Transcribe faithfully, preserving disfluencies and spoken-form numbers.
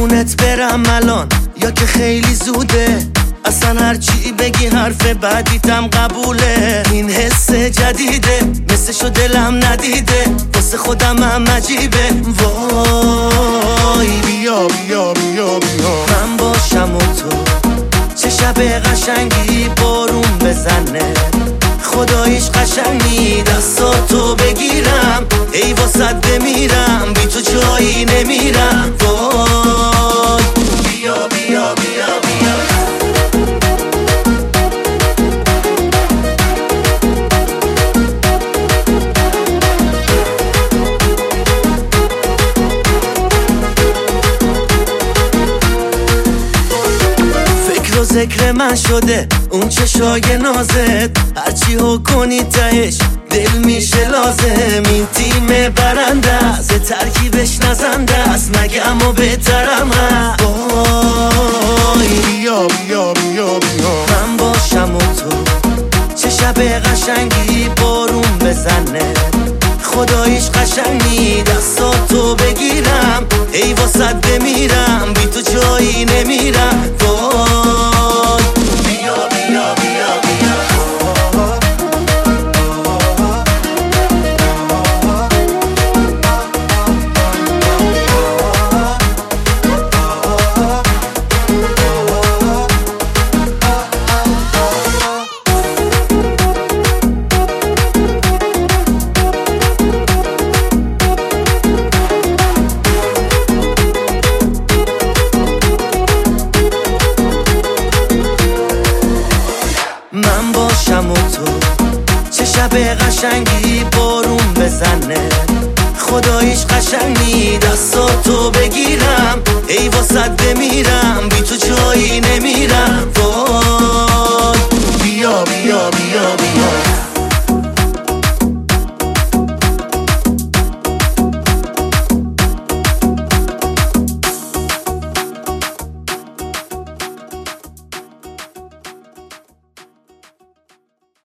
خونت برم الان یا که خیلی زوده؟ اصلا هرچی بگی حرف بعدیتم قبوله. این حس جدیده مثلشو دلم ندیده، واسه خودم هم عجیبه. وای بیا بیا بیا بیا من باشم و تو، چه شب قشنگی بارون بزنه، خداییش قشنگی دستاتو بگیرم، ای واسد بمیرم، بی تو جایی نمیرم. وای بیا بیا بیا بیا فکر و ذکر من شده اون چشای نازت، هرچی ها کنی تهش دل میشه لازم. این تیم برنده است، ترکیبش نزنده است، مگه اما بهترم هست. وای بیا بیا بیا بیا من باشم و تو، چه شب قشنگی بارون بزنه، خداییش قشنگی دستاتو بگیرم، ای واسد بمیرم، بی تو جایی نمیرم. وای بیا بیا بیا بیا من باشم و تو، چه شب قشنگی بارون بزنه، خداییش قشنگی دستاتو بگیرم، ای واسد بمیرم، بی تو